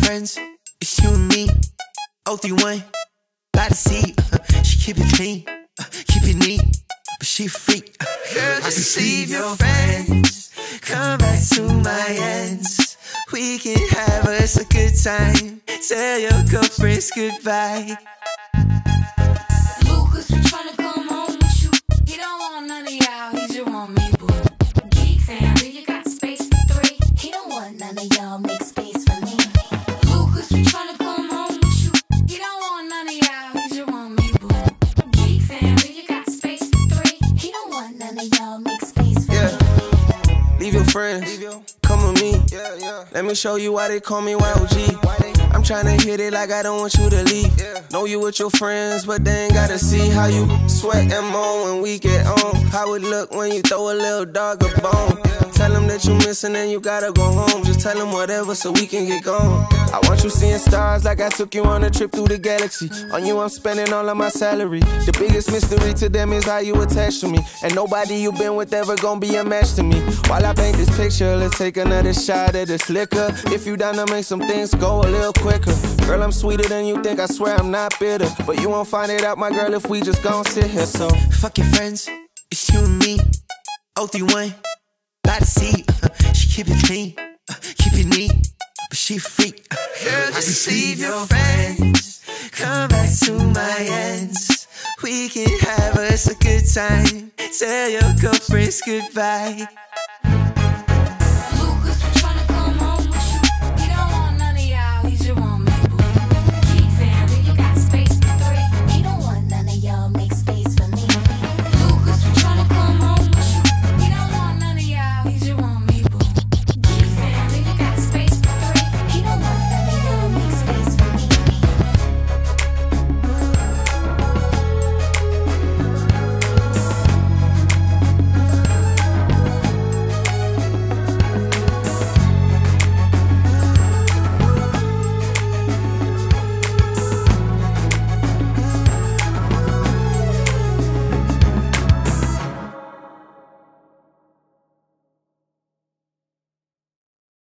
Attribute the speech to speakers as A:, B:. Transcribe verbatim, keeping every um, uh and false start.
A: friends, it's you and me. oh three one, by the sea. Uh, she keep it clean, uh, keep it neat, but she a freak. Uh, Girl, just leave your friends, come back to my ends. We can have us a good time. Tell your girlfriends goodbye.
B: Lucas, we tryna come home with you. He don't want none of y'all, he just want me, boo. Geek family, you got space for three. He don't want none of y'all, make space for me. Lucas, we tryna come home with you. He don't want none of y'all, he just want me, boo. Geek family, you got space for three. He don't want none of y'all, make space for
A: Yeah.
B: me.
A: Leave your friends, come with me. Yeah, yeah. Let me show you why they call me Y O G. I'm tryna hit it like I don't want you to leave. Yeah. Know you with your friends, but they ain't gotta see how you sweat and moan when we get on. How it look when you throw a little dog a bone. Yeah. Tell them that you missing and you gotta go home. Just tell them whatever so we can get gone. I want you seeing stars like I took you on a trip through the galaxy. On you I'm spending all of my salary. The biggest mystery to them is how you attached to me. And nobody you been with ever gonna be a match to me. While I paint this picture, let's take another shot of this liquor. If you down to make some things go a little quicker. Girl, I'm sweeter than you think, I swear I'm not bitter. But you won't find it out, my girl, if we just gon' sit here. So fuck your friends, it's you and me. oh three one, by the sea. Uh, she keep it clean, uh, keep it neat, but she a freak. Uh, Girl, just leave your friends, come back to my ends. We can have us a good time. Tell your girlfriends goodbye.